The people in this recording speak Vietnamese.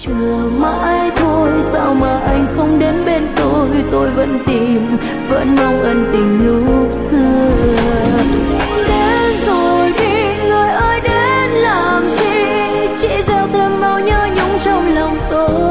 Chờ mãi thôi, sao mà anh không đến bên tôi vẫn tìm, vẫn mong ân tình lúc xưa. Đến rồi đi người ơi, đến làm chi, chỉ gieo thêm bao nhớ nhung trong lòng tôi.